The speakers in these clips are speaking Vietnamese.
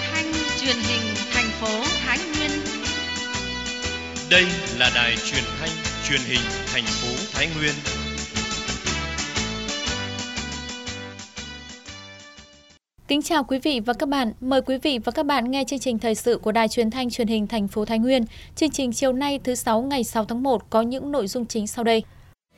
thanh truyền hình thành phố Thái Nguyên. Đây là đài truyền thanh truyền hình thành phố Thái Nguyên. Kính chào quý vị và các bạn. Mời quý vị và các bạn nghe chương trình thời sự của đài truyền thanh truyền hình thành phố Thái Nguyên. Chương trình chiều nay thứ 6 ngày 6 tháng 1 có những nội dung chính sau đây.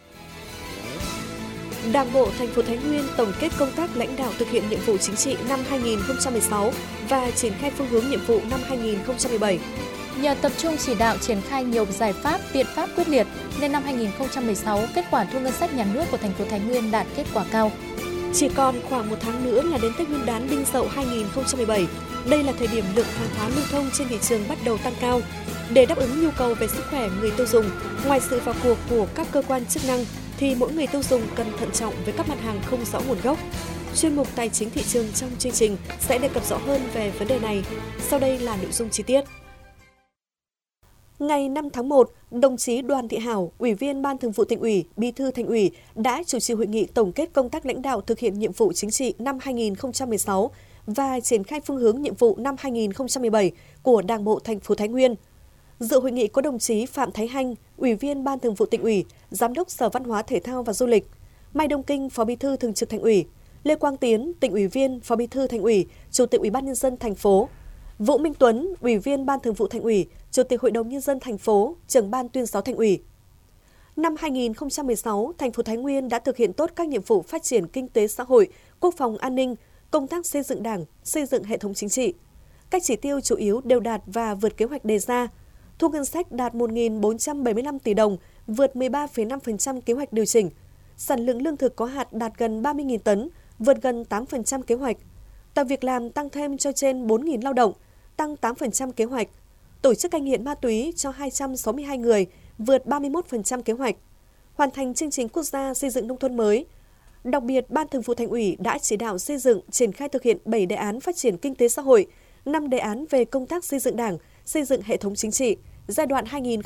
Đảng bộ thành phố Thái Nguyên tổng kết công tác lãnh đạo thực hiện nhiệm vụ chính trị năm 2016 và triển khai phương hướng nhiệm vụ năm 2017. Nhờ tập trung chỉ đạo triển khai nhiều giải pháp, biện pháp quyết liệt nên năm 2016 kết quả thu ngân sách nhà nước của thành phố Thái Nguyên đạt kết quả cao. Chỉ còn khoảng một tháng nữa là đến Tết Nguyên đán Đinh Dậu 2017. Đây là thời điểm lượng hàng hóa lưu thông trên thị trường bắt đầu tăng cao. Để đáp ứng nhu cầu về sức khỏe người tiêu dùng, ngoài sự vào cuộc của các cơ quan chức năng, thì mỗi người tiêu dùng cần thận trọng với các mặt hàng không rõ nguồn gốc. Chuyên mục Tài chính thị trường trong chương trình sẽ đề cập rõ hơn về vấn đề này. Sau đây là nội dung chi tiết. Ngày 5 tháng 1, đồng chí Đoàn Thị Hảo, Ủy viên Ban Thường vụ Tỉnh ủy, Bí thư Thành ủy đã chủ trì hội nghị tổng kết công tác lãnh đạo thực hiện nhiệm vụ chính trị năm 2016 và triển khai phương hướng nhiệm vụ năm 2017 của Đảng bộ thành phố Thái Nguyên. Dự hội nghị có đồng chí Phạm Thái Hanh, Ủy viên Ban Thường vụ Tỉnh ủy, Giám đốc Sở Văn hóa Thể thao và Du lịch, Mai Đông Kinh, Phó Bí thư Thường trực Thành ủy, Lê Quang Tiến, Tỉnh ủy viên, Phó Bí thư Thành ủy, Chủ tịch Ủy ban nhân dân thành phố, Vũ Minh Tuấn, Ủy viên Ban Thường vụ Thành ủy, Chủ tịch Hội đồng nhân dân thành phố, Trưởng ban Tuyên giáo Thành ủy. Năm 2016, thành phố Thái Nguyên đã thực hiện tốt các nhiệm vụ phát triển kinh tế xã hội, quốc phòng an ninh, công tác xây dựng Đảng, xây dựng hệ thống chính trị. Các chỉ tiêu chủ yếu đều đạt và vượt kế hoạch đề ra. Thu ngân sách đạt 1.475 tỷ đồng, vượt 13,5% kế hoạch điều chỉnh. Sản lượng lương thực có hạt đạt gần 30.000 tấn, vượt gần 8% kế hoạch. Tạo việc làm tăng thêm cho trên 4.000 lao động, tăng 8% kế hoạch. Tổ chức cai nghiện ma túy cho 262 người, vượt 31% kế hoạch. Hoàn thành chương trình quốc gia xây dựng nông thôn mới. Đặc biệt, Ban Thường vụ Thành ủy đã chỉ đạo xây dựng, triển khai thực hiện 7 đề án phát triển kinh tế xã hội, 5 đề án về công tác xây dựng Đảng, xây dựng hệ thống chính trị, giai đoạn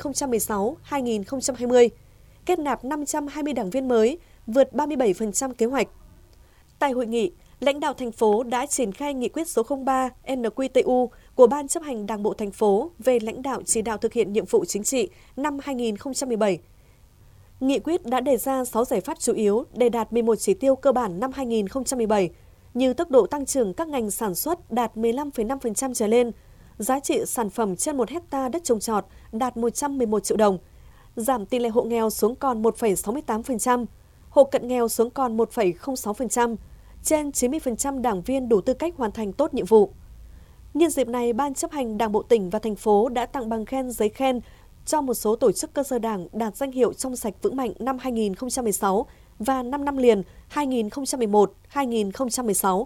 2016-2020, kết nạp 520 đảng viên mới, vượt 37% kế hoạch. Tại hội nghị, lãnh đạo thành phố đã triển khai nghị quyết số 03 NQTU của Ban chấp hành Đảng bộ thành phố về lãnh đạo chỉ đạo thực hiện nhiệm vụ chính trị năm 2017. Nghị quyết đã đề ra 6 giải pháp chủ yếu để đạt 11 chỉ tiêu cơ bản năm 2017, như tốc độ tăng trưởng các ngành sản xuất đạt 15,5% trở lên, giá trị sản phẩm trên 1 hectare đất trồng trọt đạt 111 triệu đồng, giảm tỷ lệ hộ nghèo xuống còn 1,68%, hộ cận nghèo xuống còn 1,06%, trên 90% đảng viên đủ tư cách hoàn thành tốt nhiệm vụ. Nhân dịp này, Ban chấp hành Đảng bộ tỉnh và thành phố đã tặng bằng khen, giấy khen cho một số tổ chức cơ sở Đảng đạt danh hiệu trong sạch vững mạnh năm 2016 và 5 năm liền 2011-2016.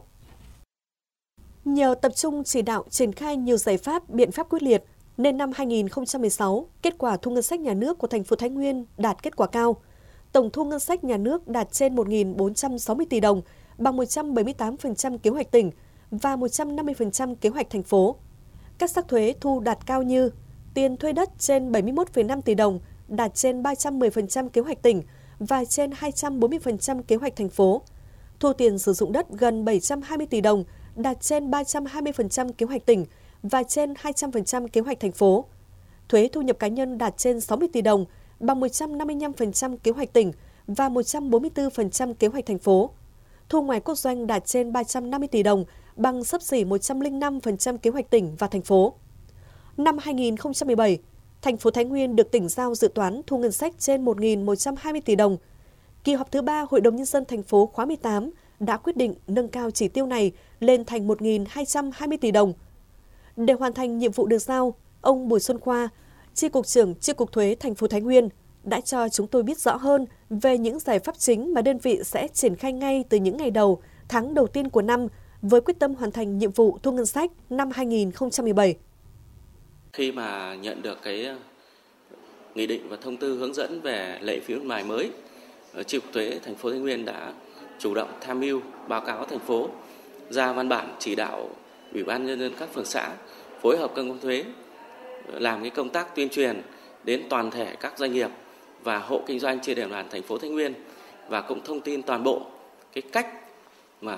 Nhờ tập trung chỉ đạo triển khai nhiều giải pháp, biện pháp quyết liệt, nên năm 2016, kết quả thu ngân sách nhà nước của thành phố Thái Nguyên đạt kết quả cao. Tổng thu ngân sách nhà nước đạt trên 1.460 tỷ đồng, bằng 178% kế hoạch tỉnh và 150% kế hoạch thành phố. Các sắc thuế thu đạt cao như tiền thuê đất trên 71,5 tỷ đồng, đạt trên 310% kế hoạch tỉnh và trên 240% kế hoạch thành phố. Thu tiền sử dụng đất gần 720 tỷ đồng, đạt trên 320% kế hoạch tỉnh và trên 200% kế hoạch thành phố. Thuế thu nhập cá nhân đạt trên 60 tỷ đồng, bằng 155% kế hoạch tỉnh và 144% kế hoạch thành phố. Thu ngoài quốc doanh đạt trên 350 tỷ đồng, bằng xấp xỉ 105% kế hoạch tỉnh và thành phố. Năm 2017, thành phố Thái Nguyên được tỉnh giao dự toán thu ngân sách trên 1.120 tỷ đồng. Kỳ họp thứ 3 Hội đồng Nhân dân thành phố khóa 18 đã quyết định nâng cao chỉ tiêu này lên thành 1.220 tỷ đồng. Để hoàn thành nhiệm vụ được giao, ông Bùi Xuân Khoa, Chi cục trưởng Chi cục Thuế thành phố Thái Nguyên, đã cho chúng tôi biết rõ hơn về những giải pháp chính mà đơn vị sẽ triển khai ngay từ những ngày đầu, tháng đầu tiên của năm với quyết tâm hoàn thành nhiệm vụ thu ngân sách năm 2017. Khi mà nhận được cái nghị định và thông tư hướng dẫn về lệ phí nước ngoài mới, Chi cục Thuế thành phố Thái Nguyên đã chủ động tham mưu báo cáo thành phố ra văn bản chỉ đạo Ủy ban nhân dân các phường xã phối hợp cơ quan thuế làm cái công tác tuyên truyền đến toàn thể các doanh nghiệp và hộ kinh doanh trên địa bàn thành phố Thái Nguyên và cũng thông tin toàn bộ cái cách mà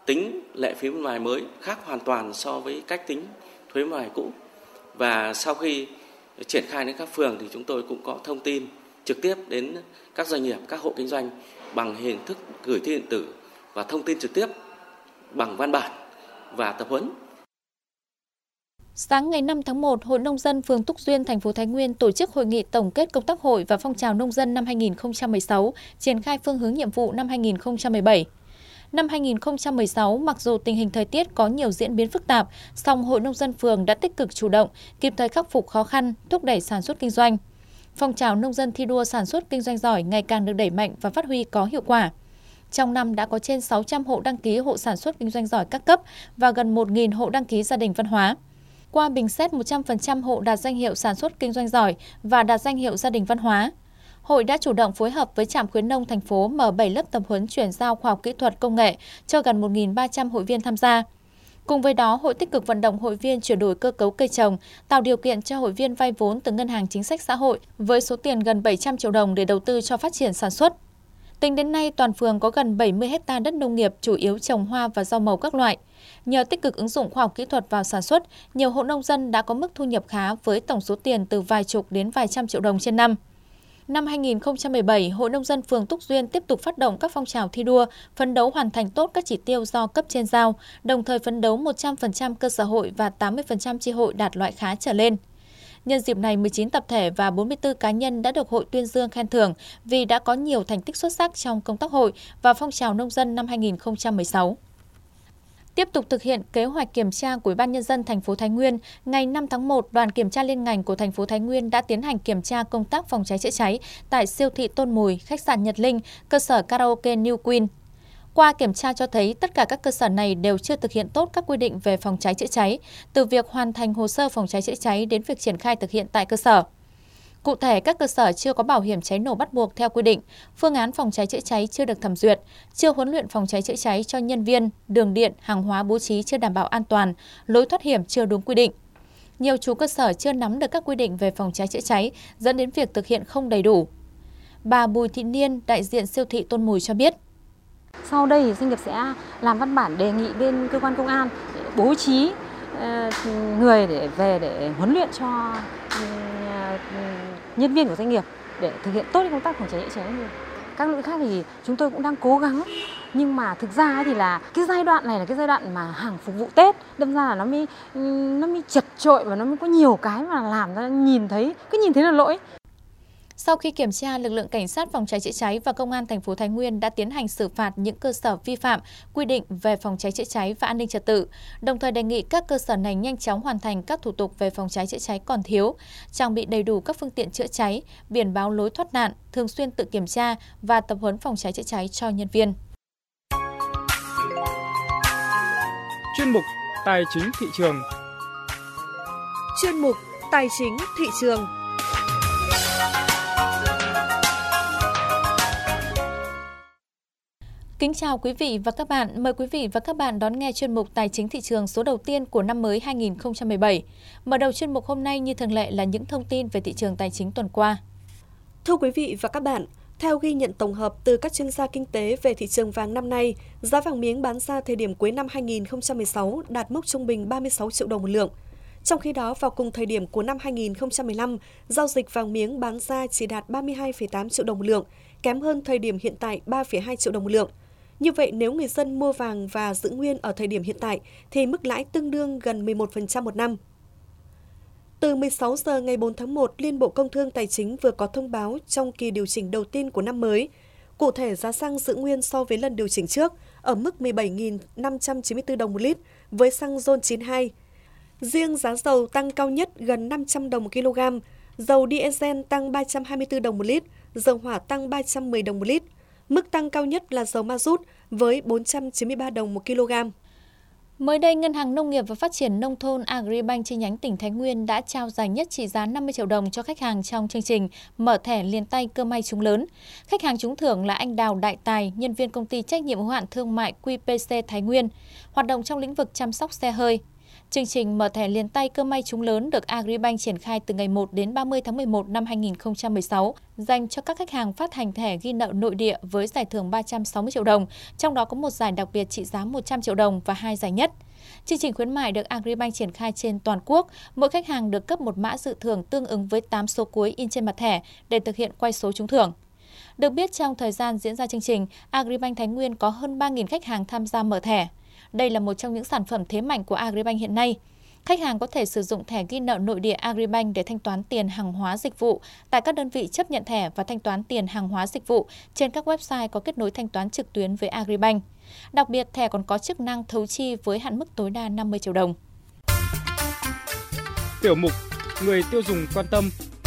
tính lệ phí bên ngoài mới khác hoàn toàn so với cách tính thuế bên ngoài cũ. Và sau khi triển khai đến các phường thì chúng tôi cũng có thông tin trực tiếp đến các doanh nghiệp, các hộ kinh doanh bằng hình thức gửi thư điện tử và thông tin trực tiếp bằng văn bản và tập huấn. Sáng ngày 5 tháng 1, Hội Nông dân phường Túc Duyên, thành phố Thái Nguyên tổ chức hội nghị tổng kết công tác hội và phong trào nông dân năm 2016, triển khai phương hướng nhiệm vụ năm 2017. Năm 2016, mặc dù tình hình thời tiết có nhiều diễn biến phức tạp, song Hội Nông dân phường đã tích cực chủ động, kịp thời khắc phục khó khăn, thúc đẩy sản xuất kinh doanh. Phong trào nông dân thi đua sản xuất kinh doanh giỏi ngày càng được đẩy mạnh và phát huy có hiệu quả. Trong năm đã có trên 600 hộ đăng ký hộ sản xuất kinh doanh giỏi các cấp và gần 1.000 hộ đăng ký gia đình văn hóa. Qua bình xét 100% hộ đạt danh hiệu sản xuất kinh doanh giỏi và đạt danh hiệu gia đình văn hóa. Hội đã chủ động phối hợp với Trạm khuyến nông thành phố mở 7 lớp tập huấn chuyển giao khoa học kỹ thuật công nghệ cho gần 1.300 hội viên tham gia. Cùng với đó, hội tích cực vận động hội viên chuyển đổi cơ cấu cây trồng, tạo điều kiện cho hội viên vay vốn từ Ngân hàng Chính sách Xã hội với số tiền gần 700 triệu đồng để đầu tư cho phát triển sản xuất. Tính đến nay, toàn phường có gần 70 ha đất nông nghiệp chủ yếu trồng hoa và rau màu các loại. Nhờ tích cực ứng dụng khoa học kỹ thuật vào sản xuất, nhiều hộ nông dân đã có mức thu nhập khá với tổng số tiền từ vài chục đến vài trăm triệu đồng trên năm. Năm 2017, Hội Nông dân phường Túc Duyên tiếp tục phát động các phong trào thi đua, phấn đấu hoàn thành tốt các chỉ tiêu do cấp trên giao, đồng thời phấn đấu 100% cơ sở hội và 80% chi hội đạt loại khá trở lên. Nhân dịp này, 19 tập thể và 44 cá nhân đã được hội tuyên dương khen thưởng vì đã có nhiều thành tích xuất sắc trong công tác hội và phong trào nông dân năm 2016. Tiếp tục thực hiện kế hoạch kiểm tra của Ủy ban Nhân dân thành phố Thái Nguyên, ngày 5 tháng 1, đoàn kiểm tra liên ngành của thành phố Thái Nguyên đã tiến hành kiểm tra công tác phòng cháy chữa cháy tại siêu thị Tôn Mùi, khách sạn Nhật Linh, cơ sở karaoke New Queen. Qua kiểm tra cho thấy tất cả các cơ sở này đều chưa thực hiện tốt các quy định về phòng cháy chữa cháy, từ việc hoàn thành hồ sơ phòng cháy chữa cháy đến việc triển khai thực hiện tại cơ sở. Cụ thể, các cơ sở chưa có bảo hiểm cháy nổ bắt buộc theo quy định, phương án phòng cháy chữa cháy chưa được thẩm duyệt, chưa huấn luyện phòng cháy chữa cháy cho nhân viên, đường điện, hàng hóa bố trí chưa đảm bảo an toàn, lối thoát hiểm chưa đúng quy định. Nhiều chủ cơ sở chưa nắm được các quy định về phòng cháy chữa cháy, dẫn đến việc thực hiện không đầy đủ. Bà Bùi Thị Niên, đại diện siêu thị Tôn Mùi cho biết. Sau đây thì doanh nghiệp sẽ làm văn bản đề nghị bên cơ quan công an để bố trí người để về để huấn luyện cho nhân viên của doanh nghiệp để thực hiện tốt công tác phòng cháy chữa cháy. Các lỗi khác thì chúng tôi cũng đang cố gắng, nhưng mà thực ra thì là cái giai đoạn này là cái giai đoạn mà hàng phục vụ Tết, đâm ra là nó mới chật chội và nó mới có nhiều cái mà làm ra nhìn thấy là lỗi. Sau khi kiểm tra, lực lượng cảnh sát phòng cháy chữa cháy và công an thành phố Thái Nguyên đã tiến hành xử phạt những cơ sở vi phạm quy định về phòng cháy chữa cháy và an ninh trật tự, đồng thời đề nghị các cơ sở này nhanh chóng hoàn thành các thủ tục về phòng cháy chữa cháy còn thiếu, trang bị đầy đủ các phương tiện chữa cháy, biển báo lối thoát nạn, thường xuyên tự kiểm tra và tập huấn phòng cháy chữa cháy cho nhân viên. Chuyên mục Tài chính thị trường. Chuyên mục Tài chính thị trường. Kính chào quý vị và các bạn. Mời quý vị và các bạn đón nghe chuyên mục Tài chính thị trường số đầu tiên của năm mới 2017. Mở đầu chuyên mục hôm nay như thường lệ là những thông tin về thị trường tài chính tuần qua. Thưa quý vị và các bạn, theo ghi nhận tổng hợp từ các chuyên gia kinh tế về thị trường vàng năm nay, giá vàng miếng bán ra thời điểm cuối năm 2016 đạt mốc trung bình 36 triệu đồng một lượng. Trong khi đó, vào cùng thời điểm của năm 2015, giao dịch vàng miếng bán ra chỉ đạt 32,8 triệu đồng một lượng, kém hơn thời điểm hiện tại 3,2 triệu đồng một lượng. Như vậy, nếu người dân mua vàng và giữ nguyên ở thời điểm hiện tại, thì mức lãi tương đương gần 11% một năm. Từ 16 giờ ngày 4 tháng 1, Liên Bộ Công Thương Tài chính vừa có thông báo trong kỳ điều chỉnh đầu tiên của năm mới. Cụ thể, giá xăng giữ nguyên so với lần điều chỉnh trước ở mức 17.594 đồng một lít với xăng RON 92. Riêng giá dầu tăng cao nhất gần 500 đồng một kg, dầu diesel tăng 324 đồng một lít, dầu hỏa tăng 310 đồng một lít. Mức tăng cao nhất là dầu ma rút với 493 đồng một kg. Mới đây, Ngân hàng Nông nghiệp và Phát triển Nông thôn Agribank chi nhánh tỉnh Thái Nguyên đã trao giải nhất trị giá 50 triệu đồng cho khách hàng trong chương trình mở thẻ liền tay cơ may trúng lớn. Khách hàng trúng thưởng là anh Đào Đại Tài, nhân viên công ty trách nhiệm hữu hạn thương mại QPC Thái Nguyên, hoạt động trong lĩnh vực chăm sóc xe hơi. Chương trình mở thẻ liền tay cơ may trúng lớn được Agribank triển khai từ ngày 1 đến 30 tháng 11 năm 2016, dành cho các khách hàng phát hành thẻ ghi nợ nội địa với giải thưởng 360 triệu đồng, trong đó có một giải đặc biệt trị giá 100 triệu đồng và 2 giải nhất. Chương trình khuyến mại được Agribank triển khai trên toàn quốc, mỗi khách hàng được cấp một mã dự thưởng tương ứng với 8 số cuối in trên mặt thẻ để thực hiện quay số trúng thưởng. Được biết, trong thời gian diễn ra chương trình, Agribank Thái Nguyên có hơn 3.000 khách hàng tham gia mở thẻ. Đây là một trong những sản phẩm thế mạnh của Agribank hiện nay. Khách hàng có thể sử dụng thẻ ghi nợ nội địa Agribank để thanh toán tiền hàng hóa dịch vụ tại các đơn vị chấp nhận thẻ và thanh toán tiền hàng hóa dịch vụ trên các website có kết nối thanh toán trực tuyến với Agribank. Đặc biệt, thẻ còn có chức năng thấu chi với hạn mức tối đa 50 triệu đồng. Tiểu mục Người tiêu dùng quan tâm.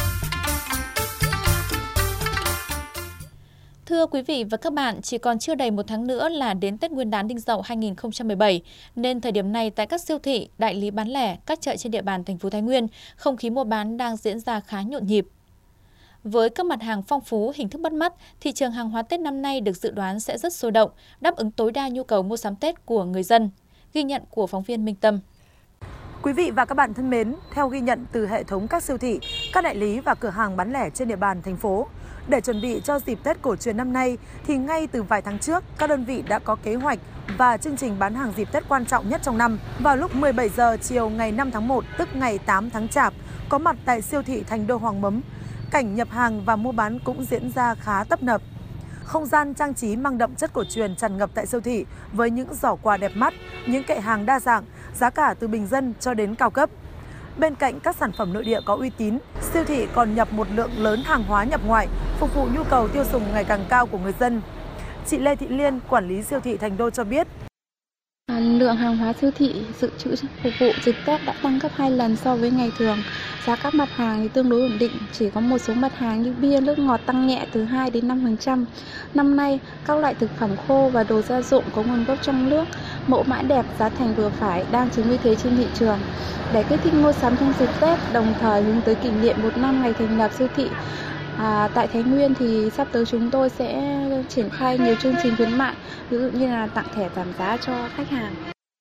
Thưa quý vị và các bạn, chỉ còn chưa đầy 1 tháng nữa là đến Tết Nguyên đán Đinh Dậu 2017, nên thời điểm này tại các siêu thị, đại lý bán lẻ, các chợ trên địa bàn thành phố Thái Nguyên, không khí mua bán đang diễn ra khá nhộn nhịp. Với các mặt hàng phong phú, hình thức bắt mắt, thị trường hàng hóa Tết năm nay được dự đoán sẽ rất sôi động, đáp ứng tối đa nhu cầu mua sắm Tết của người dân. Ghi nhận của phóng viên Minh Tâm. Quý vị và các bạn thân mến, theo ghi nhận từ hệ thống các siêu thị, các đại lý và cửa hàng bán lẻ trên địa bàn thành phố, để chuẩn bị cho dịp Tết cổ truyền năm nay thì ngay từ vài tháng trước, các đơn vị đã có kế hoạch và chương trình bán hàng dịp Tết quan trọng nhất trong năm. Vào lúc 17 giờ chiều ngày 5 tháng 1, tức ngày 8 tháng Chạp, có mặt tại siêu thị Thành Đô Hoàng Mấm, cảnh nhập hàng và mua bán cũng diễn ra khá tấp nập. Không gian trang trí mang đậm chất cổ truyền tràn ngập tại siêu thị với những giỏ quà đẹp mắt, những kệ hàng đa dạng, giá cả từ bình dân cho đến cao cấp. Bên cạnh các sản phẩm nội địa có uy tín, siêu thị còn nhập một lượng lớn hàng hóa nhập ngoại, phục vụ nhu cầu tiêu dùng ngày càng cao của người dân. Chị Lê Thị Liên, quản lý siêu thị Thành Đô cho biết. Lượng hàng hóa siêu thị dự trữ phục vụ dịp Tết đã tăng gấp 2 lần so với ngày thường. Giá các mặt hàng thì tương đối ổn định, chỉ có một số mặt hàng như bia, nước ngọt tăng nhẹ từ 2 đến 5%. Năm nay, các loại thực phẩm khô và đồ gia dụng có nguồn gốc trong nước, mẫu mã đẹp, giá thành vừa phải đang chiếm ưu thế trên thị trường. Để kích thích mua sắm trong dịp Tết, đồng thời hướng tới kỷ niệm 1 năm ngày thành lập siêu thị tại Thái Nguyên thì sắp tới chúng tôi sẽ triển khai nhiều chương trình khuyến mại, ví dụ như là tặng thẻ giảm giá cho khách hàng.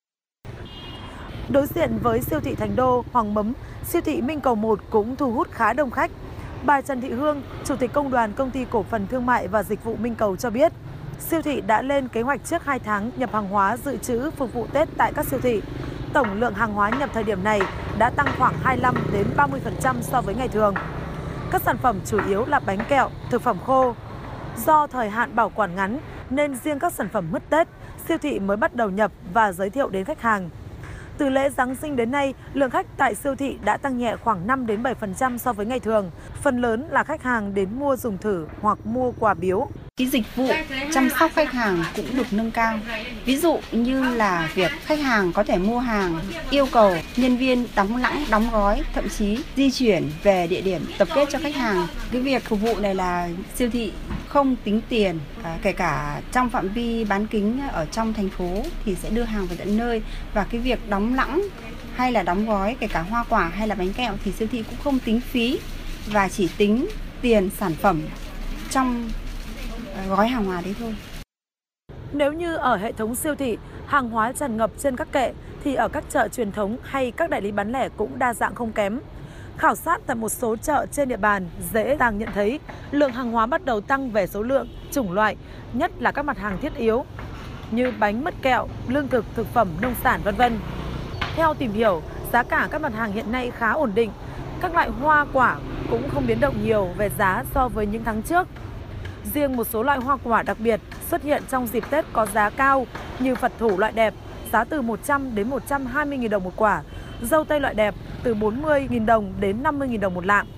Đối diện với siêu thị Thành Đô, Hoàng Mấm, siêu thị Minh Cầu 1 cũng thu hút khá đông khách. Bà Trần Thị Hương, Chủ tịch Công đoàn Công ty Cổ phần Thương mại và Dịch vụ Minh Cầu cho biết, siêu thị đã lên kế hoạch trước 2 tháng nhập hàng hóa dự trữ phục vụ Tết tại các siêu thị. Tổng lượng hàng hóa nhập thời điểm này đã tăng khoảng 25 đến 30% so với ngày thường. Các sản phẩm chủ yếu là bánh kẹo, thực phẩm khô. Do thời hạn bảo quản ngắn nên riêng các sản phẩm mứt Tết, siêu thị mới bắt đầu nhập và giới thiệu đến khách hàng. Từ lễ Giáng sinh đến nay, lượng khách tại siêu thị đã tăng nhẹ khoảng 5 đến 7% so với ngày thường. Phần lớn là khách hàng đến mua dùng thử hoặc mua quà biếu. Cái dịch vụ chăm sóc khách hàng cũng được nâng cao. Ví dụ như là việc khách hàng có thể mua hàng, yêu cầu nhân viên đóng lãng, đóng gói, thậm chí di chuyển về địa điểm tập kết cho khách hàng. Cái việc phục vụ này là siêu thị không tính tiền, kể cả trong phạm vi bán kính ở trong thành phố thì sẽ đưa hàng về tận nơi. Và cái việc đóng lãng hay là đóng gói, kể cả hoa quả hay là bánh kẹo thì siêu thị cũng không tính phí và chỉ tính tiền sản phẩm trong gói hàng hóa đấy thôi. Nếu như ở hệ thống siêu thị, hàng hóa tràn ngập trên các kệ, thì ở các chợ truyền thống hay các đại lý bán lẻ cũng đa dạng không kém. Khảo sát tại một số chợ trên địa bàn, dễ dàng nhận thấy lượng hàng hóa bắt đầu tăng về số lượng, chủng loại, nhất là các mặt hàng thiết yếu như bánh, mứt, kẹo, lương thực, thực phẩm, nông sản, v.v. Theo tìm hiểu, giá cả các mặt hàng hiện nay khá ổn định. Các loại hoa quả cũng không biến động nhiều về giá so với những tháng trước. Riêng một số loại hoa quả đặc biệt xuất hiện trong dịp Tết có giá cao như Phật thủ loại đẹp, giá từ 100 đến 120.000 đồng một quả, dâu tây loại đẹp từ 40.000 đồng đến 50.000 đồng một lạng.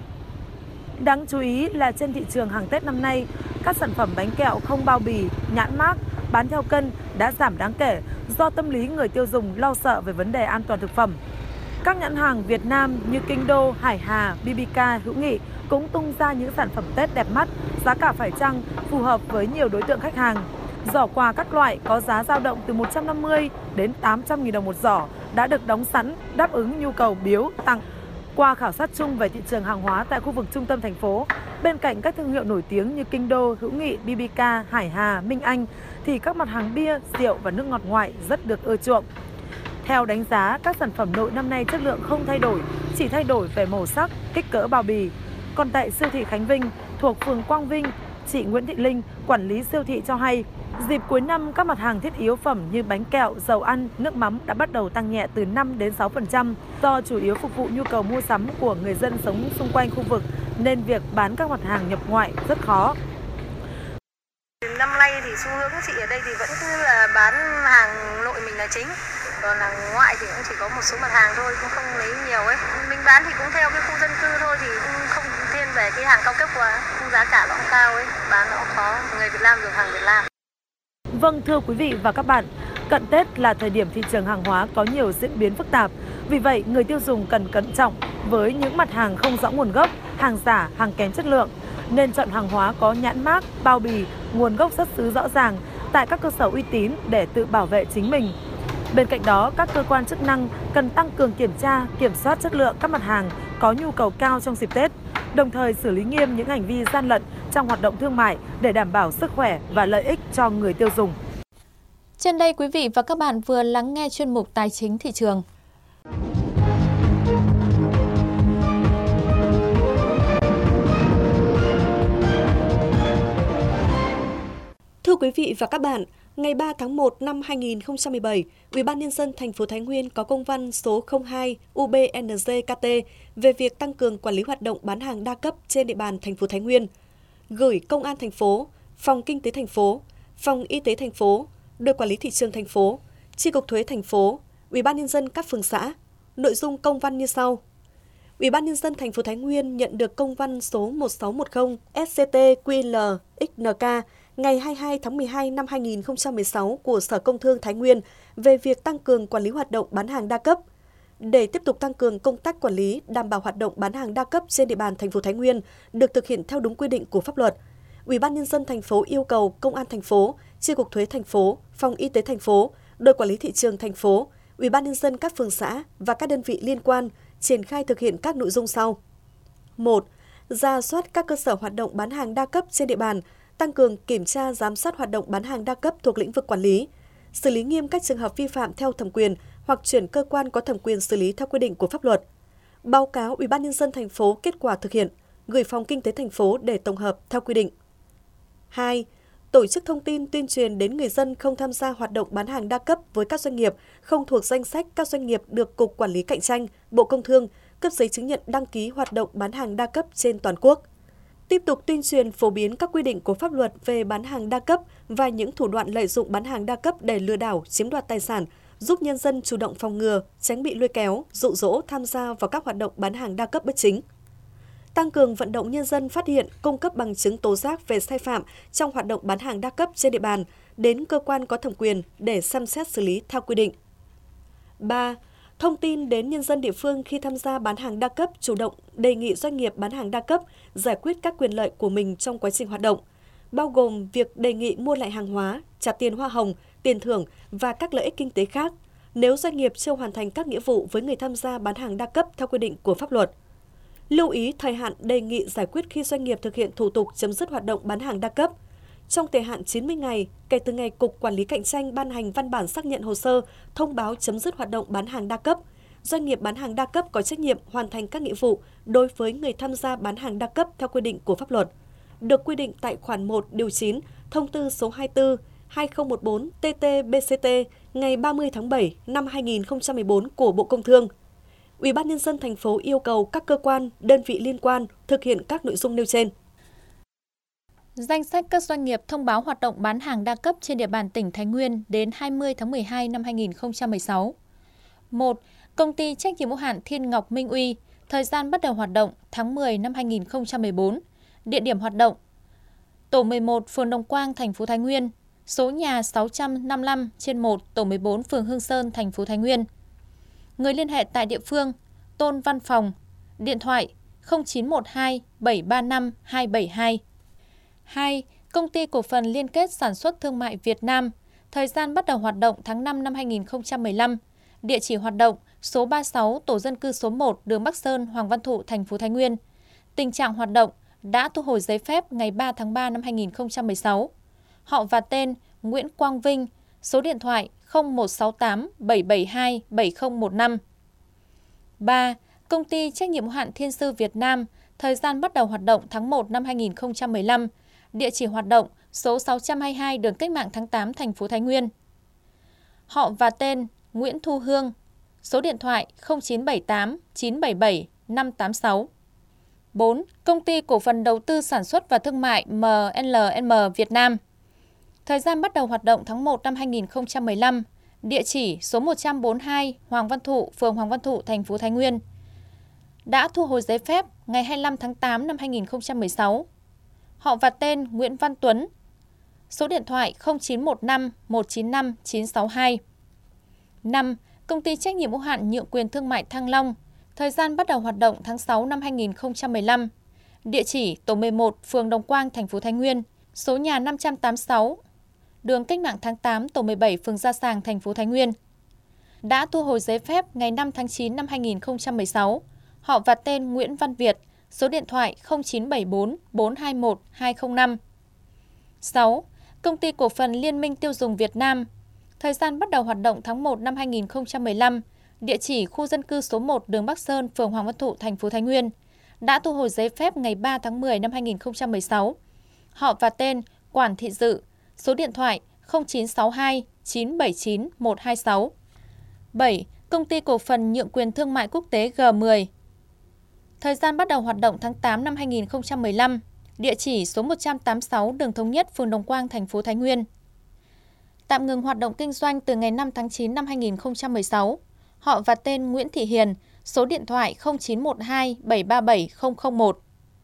Đáng chú ý là trên thị trường hàng Tết năm nay, các sản phẩm bánh kẹo không bao bì, nhãn mác, bán theo cân đã giảm đáng kể do tâm lý người tiêu dùng lo sợ về vấn đề an toàn thực phẩm. Các nhãn hàng Việt Nam như Kinh Đô, Hải Hà, BBK, Hữu Nghị cũng tung ra những sản phẩm Tết đẹp mắt, giá cả phải chăng, phù hợp với nhiều đối tượng khách hàng. Giỏ quà các loại có giá dao động từ 150 đến 800.000 đồng một giỏ đã được đóng sẵn, đáp ứng nhu cầu biếu, tặng. Qua khảo sát chung về thị trường hàng hóa tại khu vực trung tâm thành phố, bên cạnh các thương hiệu nổi tiếng như Kinh Đô, Hữu Nghị, BBK, Hải Hà, Minh Anh, thì các mặt hàng bia, rượu và nước ngọt ngoại rất được ưa chuộng. Theo đánh giá, các sản phẩm nội năm nay chất lượng không thay đổi, chỉ thay đổi về màu sắc, kích cỡ bao bì. Còn tại siêu thị Khánh Vinh thuộc phường Quang Vinh, chị Nguyễn Thị Linh, quản lý siêu thị cho hay, dịp cuối năm các mặt hàng thiết yếu phẩm như bánh kẹo, dầu ăn, nước mắm đã bắt đầu tăng nhẹ từ 5 đến 6% do chủ yếu phục vụ nhu cầu mua sắm của người dân sống xung quanh khu vực nên việc bán các mặt hàng nhập ngoại rất khó. Năm nay thì xu hướng chị ở đây thì vẫn cứ là bán hàng nội mình là chính. Còn hàng ngoại thì cũng chỉ có một số mặt hàng thôi, cũng không lấy nhiều ấy. Mình bán thì cũng theo cái khu dân cư thôi, thì cũng không thiên về cái hàng cao cấp quá, cũng giá cả nó cũng cao ấy, bán nó cũng khó, người Việt Nam dùng hàng Việt Nam. Vâng, thưa quý vị và các bạn, cận Tết là thời điểm thị trường hàng hóa có nhiều diễn biến phức tạp. Vì vậy, người tiêu dùng cần cẩn trọng với những mặt hàng không rõ nguồn gốc, hàng giả, hàng kém chất lượng, nên chọn hàng hóa có nhãn mác, bao bì, nguồn gốc xuất xứ rõ ràng tại các cơ sở uy tín để tự bảo vệ chính mình. Bên cạnh đó, các cơ quan chức năng cần tăng cường kiểm tra, kiểm soát chất lượng các mặt hàng có nhu cầu cao trong dịp Tết, đồng thời xử lý nghiêm những hành vi gian lận trong hoạt động thương mại để đảm bảo sức khỏe và lợi ích cho người tiêu dùng. Trên đây, quý vị và các bạn vừa lắng nghe chuyên mục Tài chính thị trường. Thưa quý vị và các bạn, ngày 3 tháng 1 năm 2017, UBND thành phố Thái Nguyên có công văn số 02 UBND-KT về việc tăng cường quản lý hoạt động bán hàng đa cấp trên địa bàn thành phố Thái Nguyên, gửi Công an thành phố, Phòng Kinh tế thành phố, Phòng Y tế thành phố, Đội Quản lý thị trường thành phố, Chi cục Thuế thành phố, UBND các phường xã. Nội dung công văn như sau. UBND thành phố Thái Nguyên nhận được công văn số 1610 SCT-QL-XNK ngày 22 tháng 12 năm 2016 của Sở Công Thương Thái Nguyên về việc tăng cường quản lý hoạt động bán hàng đa cấp. Để tiếp tục tăng cường công tác quản lý, đảm bảo hoạt động bán hàng đa cấp trên địa bàn thành phố Thái Nguyên được thực hiện theo đúng quy định của pháp luật, UBND thành phố yêu cầu Công an thành phố, Chi cục Thuế thành phố, Phòng Y tế thành phố, Đội Quản lý thị trường thành phố, UBND các phường xã và các đơn vị liên quan triển khai thực hiện các nội dung sau. 1. Rà soát các cơ sở hoạt động bán hàng đa cấp trên địa bàn, tăng cường kiểm tra giám sát hoạt động bán hàng đa cấp thuộc lĩnh vực quản lý, xử lý nghiêm các trường hợp vi phạm theo thẩm quyền hoặc chuyển cơ quan có thẩm quyền xử lý theo quy định của pháp luật. Báo cáo UBND thành phố kết quả thực hiện, gửi Phòng Kinh tế thành phố để tổng hợp theo quy định. 2. Tổ chức thông tin tuyên truyền đến người dân không tham gia hoạt động bán hàng đa cấp với các doanh nghiệp không thuộc danh sách các doanh nghiệp được Cục Quản lý Cạnh tranh, Bộ Công Thương cấp giấy chứng nhận đăng ký hoạt động bán hàng đa cấp trên toàn quốc. Tiếp tục tuyên truyền phổ biến các quy định của pháp luật về bán hàng đa cấp và những thủ đoạn lợi dụng bán hàng đa cấp để lừa đảo, chiếm đoạt tài sản, giúp nhân dân chủ động phòng ngừa, tránh bị lôi kéo, dụ dỗ tham gia vào các hoạt động bán hàng đa cấp bất chính. Tăng cường vận động nhân dân phát hiện, cung cấp bằng chứng tố giác về sai phạm trong hoạt động bán hàng đa cấp trên địa bàn đến cơ quan có thẩm quyền để xem xét xử lý theo quy định. 3. Thông tin đến nhân dân địa phương khi tham gia bán hàng đa cấp chủ động đề nghị doanh nghiệp bán hàng đa cấp giải quyết các quyền lợi của mình trong quá trình hoạt động, bao gồm việc đề nghị mua lại hàng hóa, trả tiền hoa hồng, tiền thưởng và các lợi ích kinh tế khác nếu doanh nghiệp chưa hoàn thành các nghĩa vụ với người tham gia bán hàng đa cấp theo quy định của pháp luật. Lưu ý thời hạn đề nghị giải quyết khi doanh nghiệp thực hiện thủ tục chấm dứt hoạt động bán hàng đa cấp. Trong thời hạn 90 ngày kể từ ngày Cục Quản lý Cạnh tranh ban hành văn bản xác nhận hồ sơ thông báo chấm dứt hoạt động bán hàng đa cấp, doanh nghiệp bán hàng đa cấp có trách nhiệm hoàn thành các nghĩa vụ đối với người tham gia bán hàng đa cấp theo quy định của pháp luật, được quy định tại khoản 1 điều 9 Thông tư số 24/2014/TT-BCT ngày 30 tháng 7 năm 2014 của Bộ Công Thương. UBND thành phố yêu cầu các cơ quan, đơn vị liên quan thực hiện các nội dung nêu trên. Danh sách các doanh nghiệp thông báo hoạt động bán hàng đa cấp trên địa bàn tỉnh Thái Nguyên đến 20 tháng 12 năm 2016. 1. Công ty trách nhiệm hữu hạn Thiên Ngọc Minh Uy, thời gian bắt đầu hoạt động tháng 10 năm 2014. Địa điểm hoạt động: Tổ 11, phường Đồng Quang, thành phố Thái Nguyên, số nhà 655/1, tổ 14, phường Hương Sơn, thành phố Thái Nguyên. Người liên hệ tại địa phương: Tôn Văn Phòng, điện thoại 0912 735 272. 2. Công ty cổ phần Liên kết Sản xuất Thương mại Việt Nam, thời gian bắt đầu hoạt động tháng 5 năm 2015. Địa chỉ hoạt động: số 36, tổ dân cư số 1, đường Bắc Sơn, Hoàng Văn Thụ, thành phố Thái Nguyên. Tình trạng hoạt động: đã thu hồi giấy phép ngày 3 tháng 3 năm 2016. Họ và tên: Nguyễn Quang Vinh, số điện thoại 0168 772 7015. 3. Công ty trách nhiệm hữu hạn Thiên Sư Việt Nam, thời gian bắt đầu hoạt động tháng 1 năm 2015, địa chỉ hoạt động số 622 đường Cách mạng tháng 8, thành phố Thái Nguyên. Họ và tên Nguyễn Thu Hương, số điện thoại 0978 977 586. 4. Công ty cổ phần đầu tư sản xuất và thương mại MLM Việt Nam, thời gian bắt đầu hoạt động tháng 1 năm 2015, địa chỉ số 142 Hoàng Văn Thụ, phường Hoàng Văn Thụ, thành phố Thái Nguyên. Đã thu hồi giấy phép ngày 25 tháng 8 năm 2016. Họ và tên Nguyễn Văn Tuấn, số điện thoại 0915 195 962. 5. Công ty trách nhiệm hữu hạn nhượng quyền thương mại Thăng Long, thời gian bắt đầu hoạt động tháng 6 năm 2015, địa chỉ tổ 11, phường Đồng Quang, thành phố Thái Nguyên, số nhà 586, đường Cách mạng tháng 8, tổ 17, phường Gia Sàng, thành phố Thái Nguyên. Đã thu hồi giấy phép ngày 5 tháng 9 năm 2016. Họ và tên Nguyễn Văn Việt, số điện thoại 0974 421 205. 6. Công ty cổ phần Liên minh tiêu dùng Việt Nam, thời gian bắt đầu hoạt động tháng 1 năm 2015, địa chỉ khu dân cư số 1 đường Bắc Sơn, phường Hoàng Văn Thụ, thành phố Thái Nguyên. Đã thu hồi giấy phép ngày 3 tháng 10 năm 2016. Họ và tên Quản Thị Dự, số điện thoại 0962 979 126. 7. Công ty cổ phần nhượng quyền thương mại quốc tế G10, thời gian bắt đầu hoạt động tháng 8 năm 2015, địa chỉ số 186 đường Thống Nhất, phường Đồng Quang, thành phố Thái Nguyên. Tạm ngừng hoạt động kinh doanh từ ngày 5 tháng 9 năm 2016. Họ và tên Nguyễn Thị Hiền, số điện thoại 0912 737 001.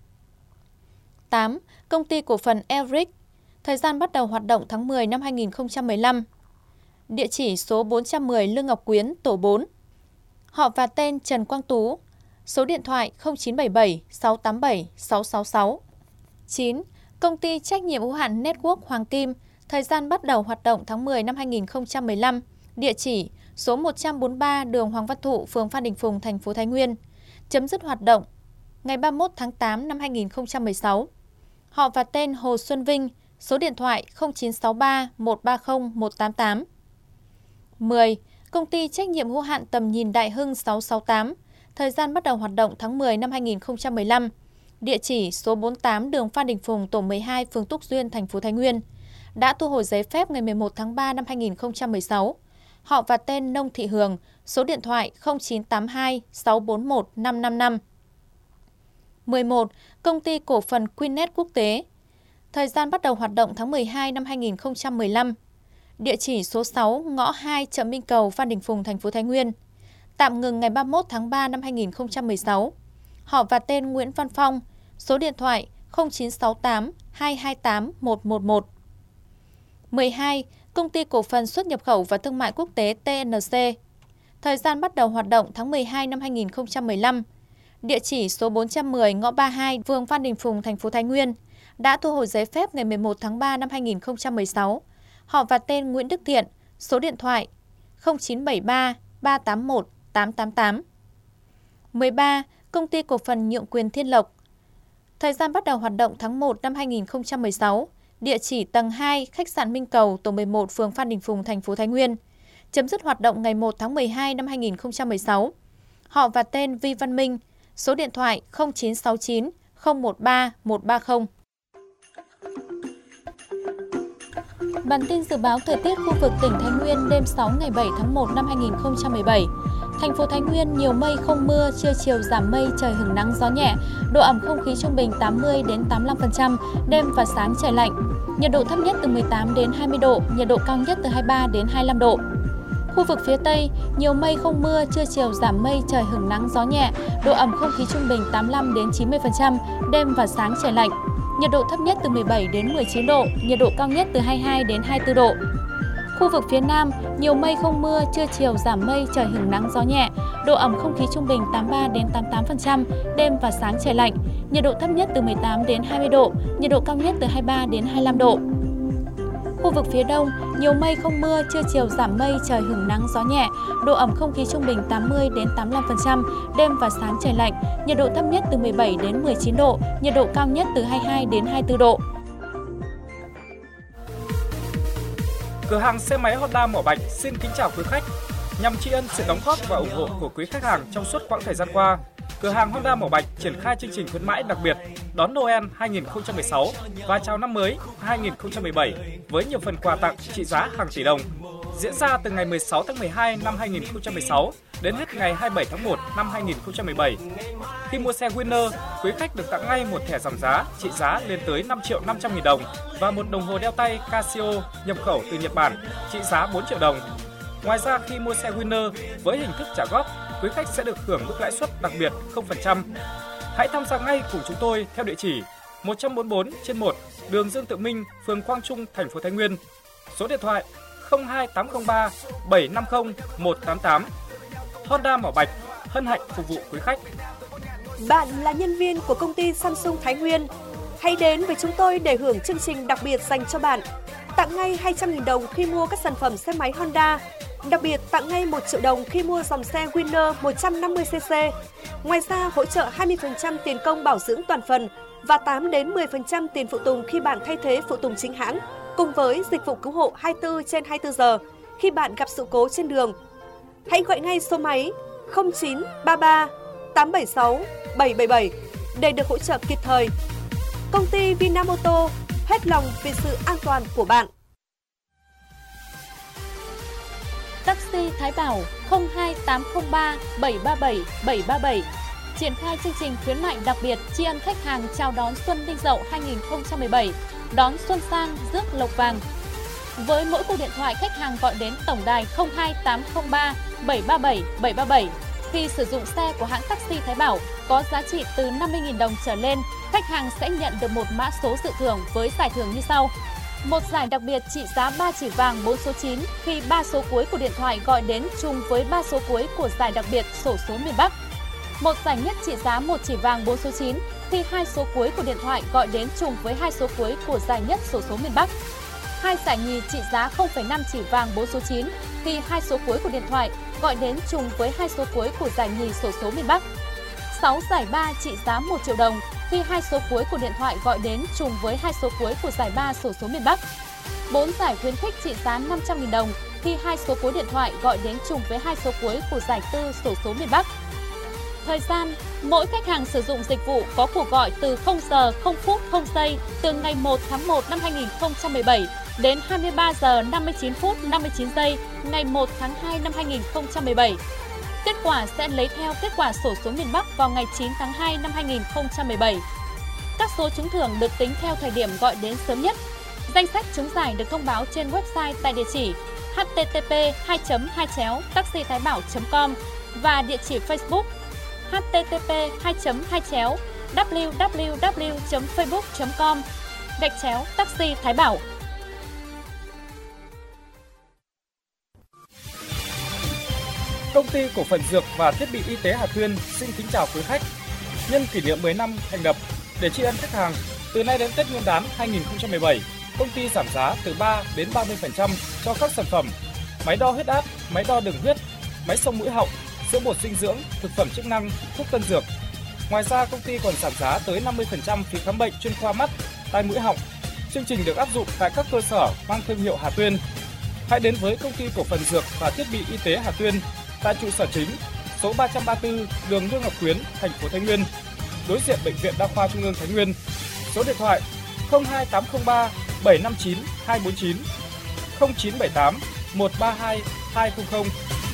8. Công ty cổ phần Elric, thời gian bắt đầu hoạt động tháng 10 năm 2015, địa chỉ số 410 Lương Ngọc Quyến, tổ 4. Họ và tên Trần Quang Tú, số điện thoại 0977 687 666. 9. Công ty trách nhiệm hữu hạn Network Hoàng Kim, thời gian bắt đầu hoạt động tháng 10 năm 2015, địa chỉ số 143 đường Hoàng Văn Thụ, phường Phan Đình Phùng, thành phố Thái Nguyên. Chấm dứt hoạt động ngày 31 tháng 8 năm 2016. Họ và tên Hồ Xuân Vinh, số điện thoại 0963 130 188. 10. Công ty trách nhiệm hữu hạn Tầm nhìn Đại Hưng 668, thời gian bắt đầu hoạt động tháng 10 năm 2015, địa chỉ số 48 đường Phan Đình Phùng, tổ 12, phường Túc Duyên, thành phố Thái Nguyên. Đã thu hồi giấy phép ngày 11 tháng 3 năm 2016. Họ và tên Nông Thị Hường, số điện thoại 0982 641 555. 11. Công ty cổ phần Quinet Quốc tế, thời gian bắt đầu hoạt động tháng 12 năm 2015, địa chỉ số 6 ngõ 2 chợ Minh Cầu, Phan Đình Phùng, thành phố Thái Nguyên. Tạm ngừng ngày 31 tháng 3 năm 2016. Họ và tên Nguyễn Văn Phong, số điện thoại 0968 228 111. 12. Công ty cổ phần xuất nhập khẩu và thương mại quốc tế TNC, thời gian bắt đầu hoạt động tháng 12 năm 2015, địa chỉ số 410 ngõ 32, phường Phan Đình Phùng, thành phố Thái Nguyên. Đã thu hồi giấy phép ngày 11 tháng 3 năm 2016. Họ và tên Nguyễn Đức Thiện, số điện thoại 0973 381 888. 13. Công ty cổ phần nhượng quyền Thiên Lộc, thời gian bắt đầu hoạt động tháng 1 năm 2016, địa chỉ tầng 2, khách sạn Minh Cầu, tổ 11, phường Phan Đình Phùng, thành phố Thái Nguyên. Chấm dứt hoạt động ngày 1 tháng 12 năm 2016. Họ và tên Vi Văn Minh, số điện thoại 0969 013 130. Bản tin dự báo thời tiết khu vực tỉnh Thái Nguyên đêm 6 ngày 7 tháng 1 năm 2017. Thành phố Thái Nguyên nhiều mây không mưa, trưa chiều giảm mây, trời hửng nắng gió nhẹ, độ ẩm không khí trung bình 80 đến 85%, đêm và sáng trời lạnh. Nhiệt độ thấp nhất từ 18 đến 20 độ, nhiệt độ cao nhất từ 23 đến 25 độ. Khu vực phía Tây, nhiều mây không mưa, trưa chiều giảm mây, trời hửng nắng gió nhẹ, độ ẩm không khí trung bình 85 đến 90%, đêm và sáng trời lạnh. Nhiệt độ thấp nhất từ 17 đến 19 độ, nhiệt độ cao nhất từ 22 đến 24 độ. Khu vực phía Nam, nhiều mây không mưa, trưa chiều giảm mây, trời hửng nắng gió nhẹ, độ ẩm không khí trung bình 83 đến 88%, đêm và sáng trời lạnh. Nhiệt độ thấp nhất từ 18 đến 20 độ, nhiệt độ cao nhất từ 23 đến 25 độ. Khu vực phía Đông, nhiều mây không mưa, trưa chiều giảm mây, trời hửng nắng gió nhẹ, độ ẩm không khí trung bình 80 đến 85%, đêm và sáng trời lạnh, nhiệt độ thấp nhất từ 17 đến 19 độ, nhiệt độ cao nhất từ 22 đến 24 độ. Cửa hàng xe máy Honda Mỏ Bạch xin kính chào quý khách. Nhằm tri ân sự đóng góp và ủng hộ của quý khách hàng trong suốt quãng thời gian qua, cửa hàng Honda Mỏ Bạch triển khai chương trình khuyến mãi đặc biệt đón Noel 2016 và chào năm mới 2017 với nhiều phần quà tặng trị giá hàng tỷ đồng. Diễn ra từ ngày 16 tháng 12 năm 2016 đến hết ngày 27 tháng 1 năm 2017. Khi mua xe Winner, quý khách được tặng ngay một thẻ giảm giá trị giá lên tới 5.500.000 đồng và một đồng hồ đeo tay Casio nhập khẩu từ Nhật Bản trị giá 4 triệu đồng. Ngoài ra, khi mua xe Winner với hình thức trả góp, quý khách sẽ được hưởng mức lãi suất đặc biệt 0%. Hãy tham gia ngay cùng chúng tôi theo địa chỉ 144/1 đường Dương Tự Minh, phường Quang Trung, thành phố Thái Nguyên. Số điện thoại 02803 750 188. Honda Mỏ Bạch hân hạnh phục vụ quý khách. Bạn là nhân viên của công ty Samsung Thái Nguyên, hãy đến với chúng tôi để hưởng chương trình đặc biệt dành cho bạn. Tặng ngay 200.000 đồng khi mua các sản phẩm xe máy Honda. Đặc biệt tặng ngay 1 triệu đồng khi mua dòng xe Winner 150cc. Ngoài ra hỗ trợ 20% tiền công bảo dưỡng toàn phần và 8 đến 10% tiền phụ tùng khi bạn thay thế phụ tùng chính hãng, cùng với dịch vụ cứu hộ 24/24 giờ khi bạn gặp sự cố trên đường. Hãy gọi ngay số máy 0933 876 777 để được hỗ trợ kịp thời. Công ty Vinamoto hết lòng vì sự an toàn của bạn. Taxi Thái Bảo 02803 737 737 triển khai chương trình khuyến mại đặc biệt tri ân khách hàng chào đón Xuân Đinh Dậu 2017, đón Xuân Sang rước lộc vàng. Với mỗi cuộc điện thoại khách hàng gọi đến tổng đài 02803 737 737 khi sử dụng xe của hãng taxi Thái Bảo có giá trị từ 50.000 đồng trở lên, khách hàng sẽ nhận được một mã số dự thưởng với giải thưởng như sau. Một giải đặc biệt trị giá 3 chỉ vàng 4 số 9 khi 3 số cuối của điện thoại gọi đến trùng với 3 số cuối của giải đặc biệt xổ số miền Bắc. Một giải nhất trị giá 1 chỉ vàng 4 số 9 khi 2 số cuối của điện thoại gọi đến trùng với 2 số cuối của giải nhất xổ số miền Bắc. 2 giải nhì trị giá 0,5 chỉ vàng 4 số 9 khi 2 số cuối của điện thoại gọi đến trùng với 2 số cuối của giải nhì xổ số miền Bắc. 6 giải 3 trị giá 1 triệu đồng khi 2 số cuối của điện thoại gọi đến trùng với 2 số cuối của giải 3 xổ số miền Bắc. 4 giải khuyến khích trị giá 500.000 đồng khi 2 số cuối điện thoại gọi đến trùng với 2 số cuối của giải 4 xổ số miền Bắc. Thời gian, mỗi khách hàng sử dụng dịch vụ có cuộc gọi từ 0 giờ 0 phút 0 giây từ ngày 1 tháng 1 năm 2017 đến 23 giờ 59 phút 59 giây ngày 1 tháng 2 năm 2017. Kết quả sẽ lấy theo kết quả xổ số miền Bắc vào ngày 9 tháng 2 năm 2017. Các số trúng thưởng được tính theo thời điểm gọi đến sớm nhất. Danh sách trúng giải được thông báo trên website tại địa chỉ http://taxithaibảo.com và địa chỉ Facebook http://www.facebook.com/taxi Thái Bảo. Công ty cổ phần dược và thiết bị y tế Hà Tuyên xin kính chào quý khách. Nhân kỷ niệm 10 năm thành lập, để tri ân khách hàng, từ nay đến Tết Nguyên đán 2017, công ty giảm giá từ 3 đến 30% cho các sản phẩm máy đo huyết áp, máy đo đường huyết, máy xông mũi họng, sữa bột dinh dưỡng, thực phẩm chức năng, thuốc tân dược. Ngoài ra, công ty còn giảm giá tới 50% phí khám bệnh chuyên khoa mắt, tai mũi họng. Chương trình được áp dụng tại các cơ sở mang thương hiệu Hà Tuyên. Hãy đến với công ty cổ phần dược và thiết bị y tế Hà Tuyên tại trụ sở chính, số 334 đường Lương Ngọc Quyến, thành phố Thái Nguyên, đối diện Bệnh viện Đa khoa Trung ương Thái Nguyên. Số điện thoại 02803 759 249 0978 132 200.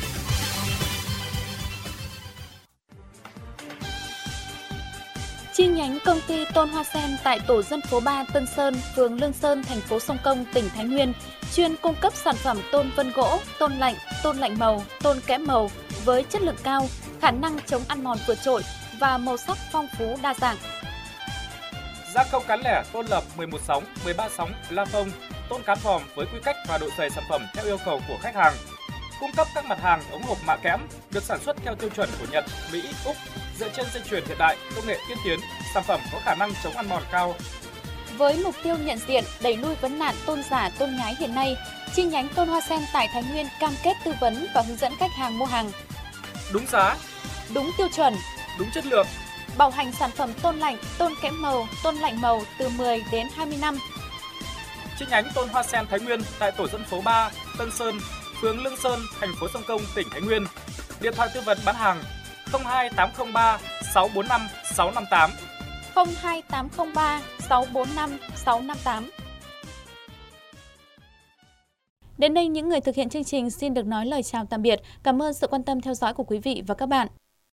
Chi nhánh công ty Tôn Hoa Sen tại tổ dân phố 3 Tân Sơn, phường Lương Sơn, thành phố Sông Công, tỉnh Thái Nguyên, chuyên cung cấp sản phẩm tôn vân gỗ, tôn lạnh màu, tôn kẽm màu với chất lượng cao, khả năng chống ăn mòn vượt trội và màu sắc phong phú đa dạng. Gia công cán lẻ tôn lập 11 sóng, 13 sóng, la phông, tôn cán vòm với quy cách và độ dày sản phẩm theo yêu cầu của khách hàng. Cung cấp các mặt hàng ống hộp mạ kẽm được sản xuất theo tiêu chuẩn của Nhật, Mỹ, Úc, dựa trên dây chuyền hiện đại, công nghệ tiên tiến, sản phẩm có khả năng chống ăn mòn cao. Với mục tiêu nhận diện, đẩy lui vấn nạn tôn giả, tôn nhái hiện nay, chi nhánh Tôn Hoa Sen tại Thái Nguyên cam kết tư vấn và hướng dẫn khách hàng mua hàng đúng giá, đúng tiêu chuẩn, đúng chất lượng, bảo hành sản phẩm tôn lạnh, tôn kẽm màu, tôn lạnh màu từ 10 đến 20 năm. chi nhánh Tôn Hoa Sen Thái Nguyên tại tổ dân phố 3, Tân Sơn, phường Lương Sơn, thành phố Sông Công, tỉnh Thái Nguyên. Điện thoại tư vấn bán hàng 02803 645 658. 02803 645 658. Đến đây những người thực hiện chương trình xin được nói lời chào tạm biệt. Cảm ơn sự quan tâm theo dõi của quý vị và các bạn.